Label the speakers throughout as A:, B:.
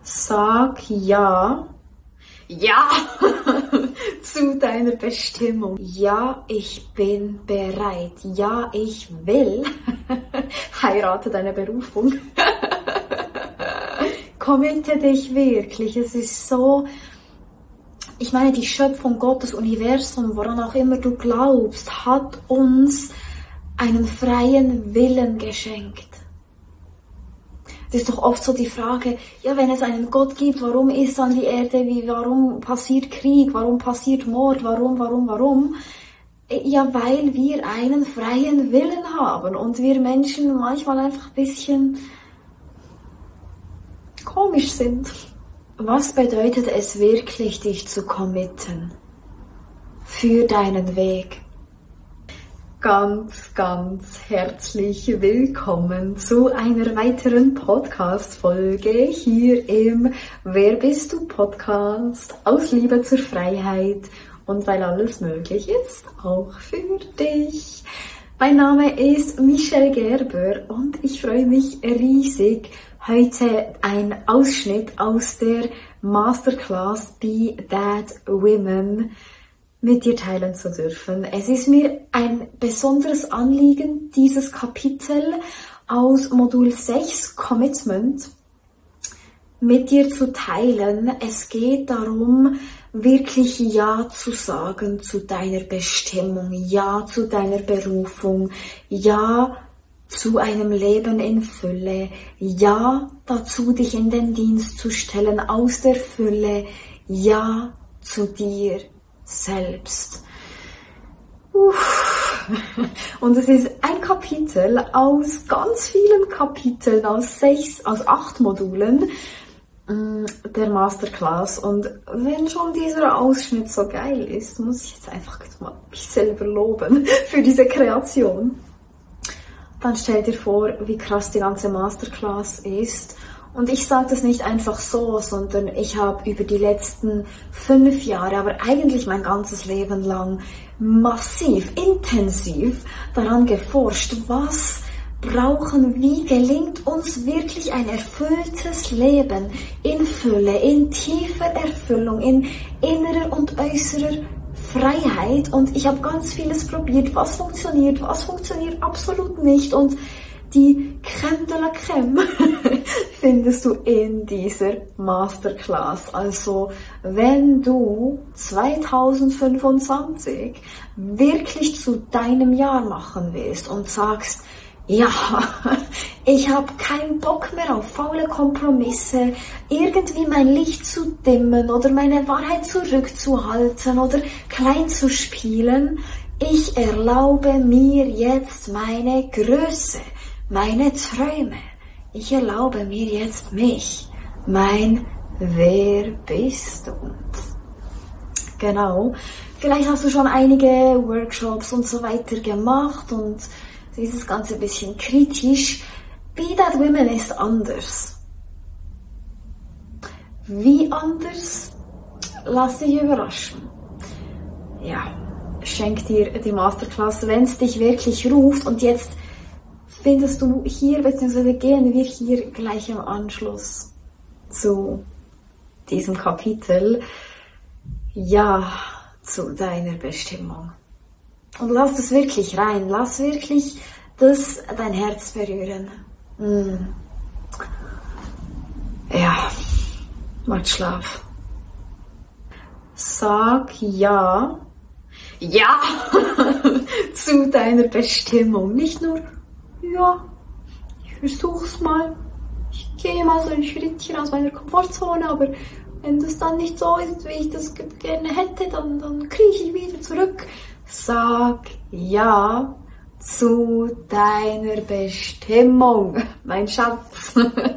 A: Sag ja. Ja zu deiner Bestimmung. Ja, ich bin bereit. Ja, ich will. Heirate deine Berufung. Committe dich wirklich. Es ist so, ich meine, die Schöpfung Gottes, Universum, woran auch immer du glaubst, hat uns einen freien Willen geschenkt. Es ist doch oft so die Frage, ja, wenn es einen Gott gibt, warum ist dann die Erde, warum passiert Krieg, warum passiert Mord, warum? Ja, weil wir einen freien Willen haben und wir Menschen manchmal einfach ein bisschen komisch sind. Was bedeutet es wirklich, dich zu committen für deinen Weg? Ganz, ganz herzlich willkommen zu einer weiteren Podcast-Folge hier im Wer bist du Podcast aus Liebe zur Freiheit und weil alles möglich ist, auch für dich. Mein Name ist Michelle Gerber und ich freue mich riesig, heute ein Ausschnitt aus der Masterclass Be That Women mit dir teilen zu dürfen. Es ist mir ein besonderes Anliegen, dieses Kapitel aus Modul 6 Commitment mit dir zu teilen. Es geht darum, wirklich Ja zu sagen zu deiner Bestimmung, Ja zu deiner Berufung, Ja zu einem Leben in Fülle, Ja dazu, dich in den Dienst zu stellen aus der Fülle, Ja zu dir selbst. Und es ist ein Kapitel aus ganz vielen Kapiteln, aus 8 Modulen der Masterclass. Und wenn schon dieser Ausschnitt so geil ist, muss ich jetzt einfach mal mich selber loben für diese Kreation. Dann stell dir vor, wie krass die ganze Masterclass ist. Und ich sage das nicht einfach so, sondern ich habe über die letzten 5 Jahre, aber eigentlich mein ganzes Leben lang massiv, intensiv daran geforscht, was brauchen, wie gelingt uns wirklich ein erfülltes Leben in Fülle, in tiefer Erfüllung, in innerer und äußerer Freiheit. Und ich habe ganz vieles probiert, was funktioniert absolut nicht. Und die Crème de la Crème findest du in dieser Masterclass. Also wenn du 2025 wirklich zu deinem Jahr machen willst und sagst, ja, ich habe keinen Bock mehr auf faule Kompromisse, irgendwie mein Licht zu dimmen oder meine Wahrheit zurückzuhalten oder klein zu spielen. Ich erlaube mir jetzt meine Größe, meine Träume. Ich erlaube mir jetzt mich, mein Wer bist du? Genau. Vielleicht hast du schon einige Workshops und so weiter gemacht und dieses Ganze ein bisschen kritisch. Be That Women ist anders. Wie anders? Lass dich überraschen. Ja, schenk dir die Masterclass, wenn es dich wirklich ruft. Und jetzt findest du hier, beziehungsweise gehen wir hier gleich im Anschluss zu diesem Kapitel Ja zu deiner Bestimmung. Und lass es wirklich rein, lass wirklich das dein Herz berühren. Ja, macht Schlaf. Sag Ja zu deiner Bestimmung. Nicht nur ja, ich versuch's mal. Ich gehe mal so ein Schrittchen aus meiner Komfortzone, aber wenn das dann nicht so ist, wie ich das gerne hätte, dann krieche ich wieder zurück. Sag Ja zu deiner Bestimmung, mein Schatz.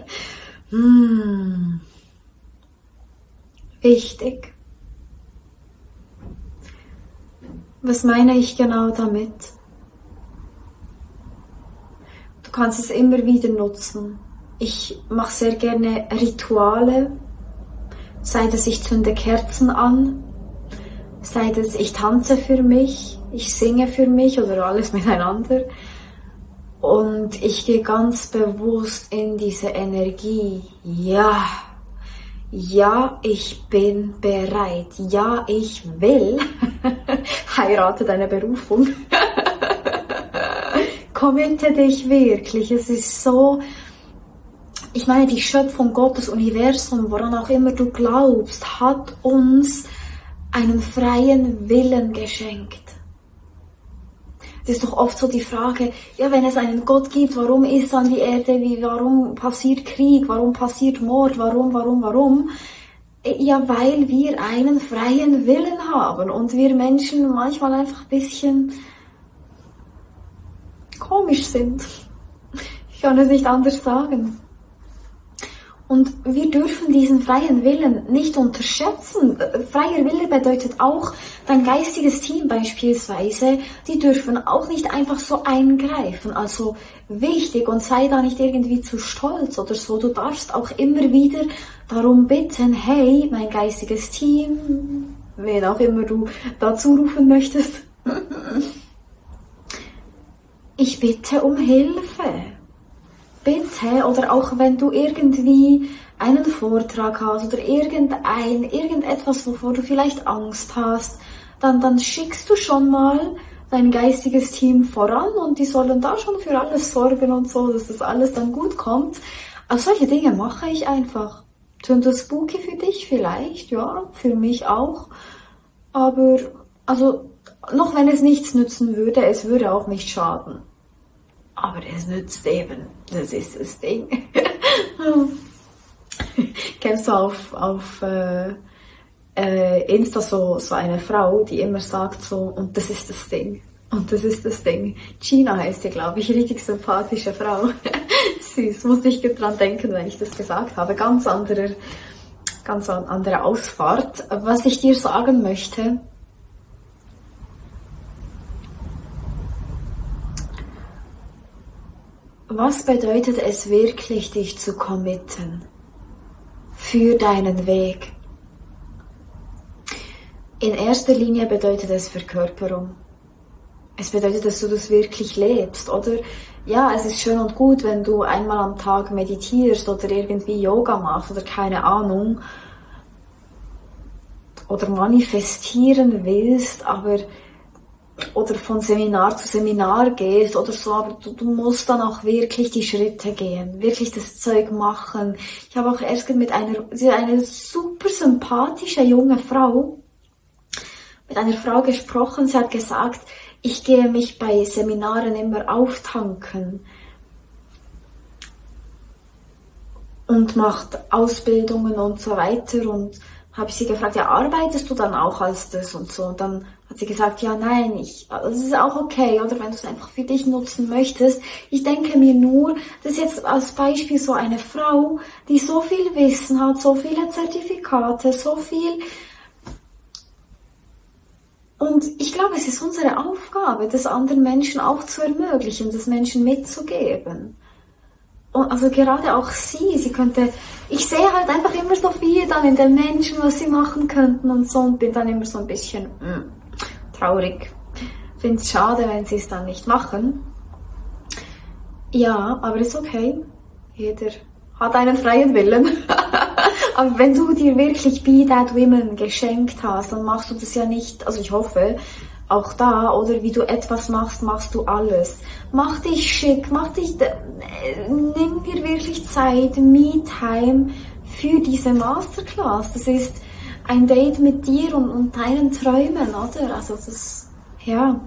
A: Wichtig. Was meine ich genau damit? Du kannst es immer wieder nutzen. Ich mache sehr gerne Rituale, sei das ich zünde Kerzen an, sei das ich tanze für mich, ich singe für mich oder alles miteinander. Und ich gehe ganz bewusst in diese Energie. Ja, ja, ich bin bereit, ja, ich will, heirate deine Berufung, committe dich wirklich, es ist so, ich meine, die Schöpfung Gottes, Universum, woran auch immer du glaubst, hat uns einen freien Willen geschenkt. Es ist doch oft so die Frage, ja, wenn es einen Gott gibt, warum ist dann die Erde, warum passiert Krieg, warum passiert Mord, warum? Ja, weil wir einen freien Willen haben und wir Menschen manchmal einfach ein bisschen komisch sind. Ich kann es nicht anders sagen. Und wir dürfen diesen freien Willen nicht unterschätzen. Freier Wille bedeutet auch, dein geistiges Team beispielsweise, die dürfen auch nicht einfach so eingreifen. Also wichtig, und sei da nicht irgendwie zu stolz oder so. Du darfst auch immer wieder darum bitten, hey, mein geistiges Team, wen auch immer du dazu rufen möchtest, ich bitte um Hilfe. Bitte, oder auch wenn du irgendwie einen Vortrag hast oder irgendetwas, wovor du vielleicht Angst hast, dann schickst du schon mal dein geistiges Team voran und die sollen da schon für alles sorgen und so, dass das alles dann gut kommt. Also solche Dinge mache ich einfach. Sind das spooky für dich vielleicht? Ja, für mich auch. Aber, also, noch wenn es nichts nützen würde, es würde auch nicht schaden. Aber es nützt eben, das ist das Ding. Kennst du auf Insta so eine Frau, die immer sagt so, und das ist das Ding, und das ist das Ding. Gina heißt die, glaube ich, richtig sympathische Frau. Süß, muss ich dran denken, wenn ich das gesagt habe. Ganz andere Ausfahrt. Was ich dir sagen möchte, was bedeutet es wirklich, dich zu committen für deinen Weg? In erster Linie bedeutet es Verkörperung. Es bedeutet, dass du das wirklich lebst, oder? Ja, es ist schön und gut, wenn du einmal am Tag meditierst oder irgendwie Yoga machst oder keine Ahnung oder manifestieren willst, oder von Seminar zu Seminar gehst oder so, aber du musst dann auch wirklich die Schritte gehen, wirklich das Zeug machen. Ich habe auch erst mit eine super sympathische junge Frau, mit einer Frau gesprochen, sie hat gesagt, ich gehe mich bei Seminaren immer auftanken und macht Ausbildungen und so weiter, und habe ich sie gefragt, ja, arbeitest du dann auch als das und so? Und dann hat sie gesagt, ja, nein, das ist auch okay, oder wenn du es einfach für dich nutzen möchtest. Ich denke mir nur, das ist jetzt als Beispiel so eine Frau, die so viel Wissen hat, so viele Zertifikate, so viel. Und ich glaube, es ist unsere Aufgabe, das anderen Menschen auch zu ermöglichen, das Menschen mitzugeben. Und also gerade auch sie könnte, ich sehe halt einfach immer so viel dann in den Menschen, was sie machen könnten und so, und bin dann immer so ein bisschen traurig. Finde es schade, wenn sie es dann nicht machen. Ja, aber ist okay. Jeder hat einen freien Willen. Aber wenn du dir wirklich Be That Women geschenkt hast, dann machst du das ja nicht, also ich hoffe, auch da, oder wie du etwas machst, machst du alles. Mach dich schick, nimm dir wirklich Zeit, Me-Time für diese Masterclass. Das ist ein Date mit dir und deinen Träumen, oder? Also ja.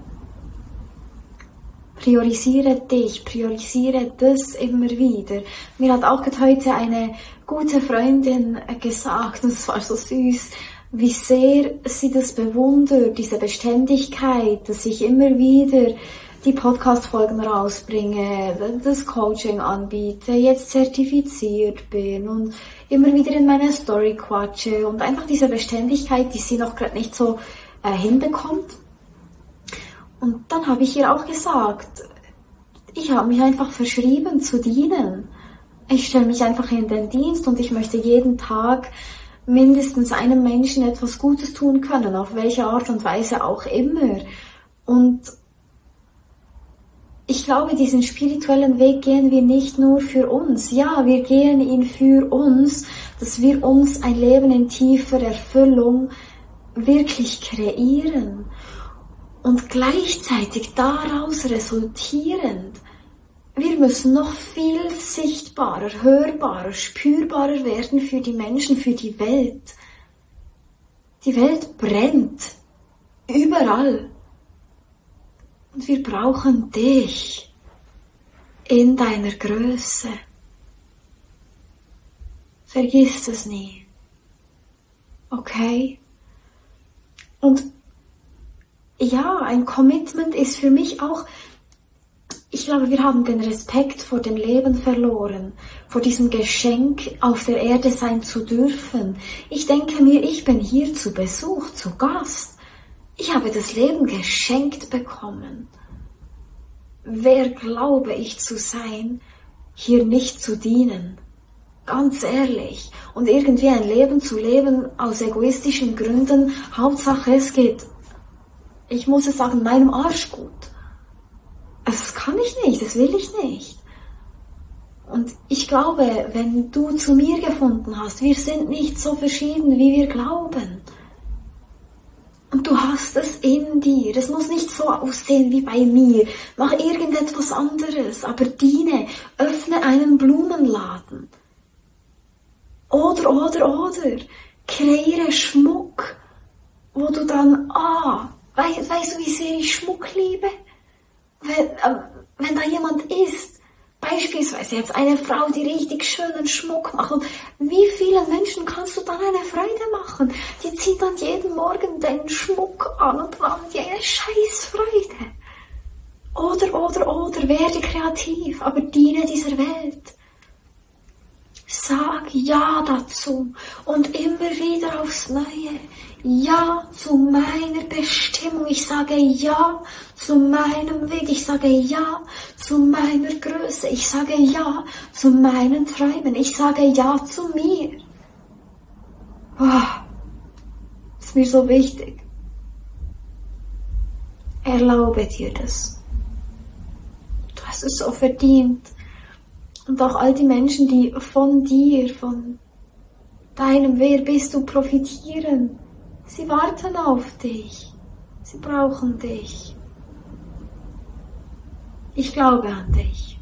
A: Priorisiere dich, priorisiere das immer wieder. Mir hat auch heute eine gute Freundin gesagt, und es war so süß, wie sehr sie das bewundert, diese Beständigkeit, dass ich immer wieder die Podcast-Folgen rausbringe, das Coaching anbiete, jetzt zertifiziert bin und immer wieder in meine Story quatsche, und einfach diese Beständigkeit, die sie noch gerade nicht so hinbekommt. Und dann habe ich ihr auch gesagt, ich habe mich einfach verschrieben zu dienen. Ich stelle mich einfach in den Dienst und ich möchte jeden Tag mindestens einem Menschen etwas Gutes tun können, auf welche Art und Weise auch immer. Und ich glaube, diesen spirituellen Weg gehen wir nicht nur für uns. Ja, wir gehen ihn für uns, dass wir uns ein Leben in tiefer Erfüllung wirklich kreieren. Und gleichzeitig daraus resultierend, wir müssen noch viel sichtbarer, hörbarer, spürbarer werden für die Menschen, für die Welt. Die Welt brennt. Überall. Und wir brauchen dich in deiner Größe. Vergiss das nie. Okay? Und ja, ein Commitment ist für mich auch, ich glaube, wir haben den Respekt vor dem Leben verloren, vor diesem Geschenk, auf der Erde sein zu dürfen. Ich denke mir, ich bin hier zu Besuch, zu Gast. Ich habe das Leben geschenkt bekommen. Wer glaube ich zu sein, hier nicht zu dienen? Ganz ehrlich. Und irgendwie ein Leben zu leben aus egoistischen Gründen, Hauptsache es geht, ich muss es sagen, meinem Arsch gut. Also das kann ich nicht, das will ich nicht. Und ich glaube, wenn du zu mir gefunden hast, wir sind nicht so verschieden, wie wir glauben. Und du hast es in dir. Es muss nicht so aussehen wie bei mir. Mach irgendetwas anderes, aber diene. Öffne einen Blumenladen. Oder. Kreiere Schmuck, wo du dann, weißt du, wie sehr ich Schmuck liebe? Wenn da jemand ist, beispielsweise jetzt eine Frau, die richtig schönen Schmuck macht, und wie vielen Menschen kannst du dann eine Freude machen? Die ziehen dann jeden Morgen den Schmuck an und dann haben die eine Scheißfreude. Oder, werde kreativ, aber diene dieser Welt. Sag Ja dazu und immer wieder aufs Neue. Ja zu meiner Bestimmung. Ich sage Ja zu meinem Weg. Ich sage Ja zu meiner Größe. Ich sage Ja zu meinen Träumen. Ich sage Ja zu mir. Das ist mir so wichtig. Erlaube dir das. Du hast es so verdient. Und auch all die Menschen, die von dir, von deinem Wer bist du profitieren, sie warten auf dich. Sie brauchen dich. Ich glaube an dich.